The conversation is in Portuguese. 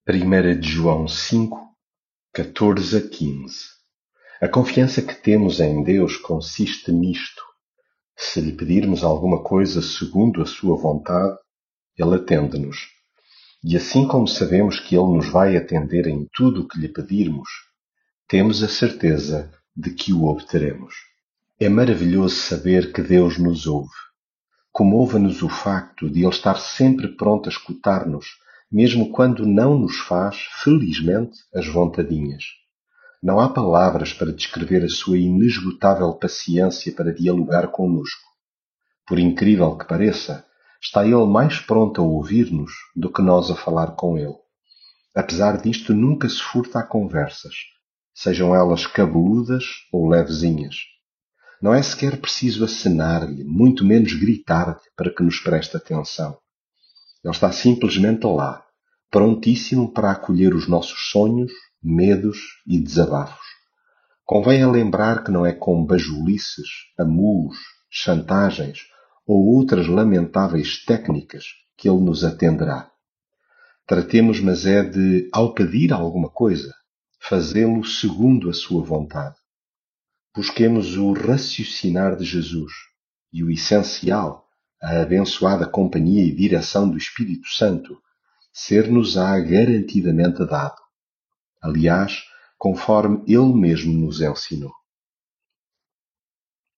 Primeira de João 5, 14 a 15. A confiança que temos em Deus consiste nisto: se lhe pedirmos alguma coisa segundo a sua vontade, ele atende-nos. E assim como sabemos que ele nos vai atender em tudo o que lhe pedirmos, temos a certeza de que o obteremos. É maravilhoso saber que Deus nos ouve. Comove-nos o facto de ele estar sempre pronto a escutar-nos, mesmo quando não nos faz, felizmente, as vontadinhas. Não há palavras para descrever a sua inesgotável paciência para dialogar connosco. Por incrível que pareça, está ele mais pronto a ouvir-nos do que nós a falar com ele. Apesar disto, nunca se furta a conversas, sejam elas cabeludas ou levezinhas. Não é sequer preciso acenar-lhe, muito menos gritar-lhe para que nos preste atenção. Ele está simplesmente lá, prontíssimo para acolher os nossos sonhos, medos e desabafos. Convém lembrar que não é com bajulices, amulos, chantagens ou outras lamentáveis técnicas que ele nos atenderá. Tratemos, mas é de, ao pedir alguma coisa, fazê-lo segundo a sua vontade. Busquemos o raciocinar de Jesus e o essencial, a abençoada companhia e direção do Espírito Santo, ser-nos-á garantidamente dado. Aliás, conforme ele mesmo nos ensinou.